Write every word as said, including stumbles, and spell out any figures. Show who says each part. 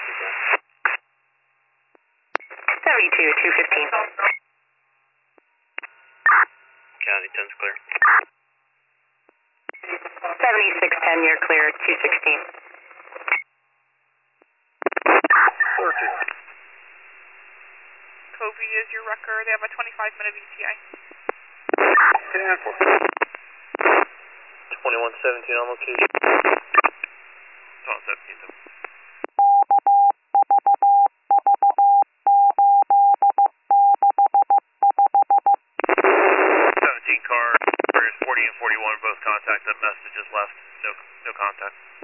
Speaker 1: seventy-two, two fifteen.
Speaker 2: County ten's clear.
Speaker 1: seventy-six ten, you're clear, two sixteen.
Speaker 3: Covey is your wrecker. They have a twenty-five minute E T A.
Speaker 2: twenty-one seventeen on location. Oh, seventeen. seventeen car, forty and forty-one both contacted. Messages left. No, no contact.